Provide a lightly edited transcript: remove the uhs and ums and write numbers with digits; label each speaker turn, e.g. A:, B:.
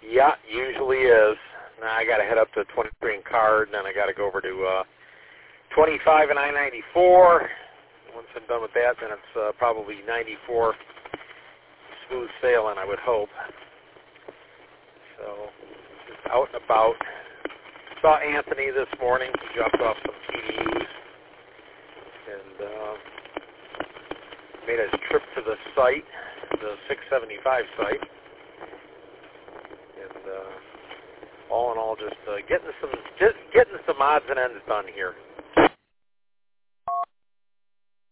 A: Yeah, usually is. Now I got to head up to 23 and Card, and then I got to go over to 25 and I-94. Once I'm done with that, then it's probably 94 smooth sailing, I would hope. So, just out and about. Saw Anthony this morning. He dropped off some TDUs and made a trip to the site, the 675 site. And all in all, just getting some odds and ends done here.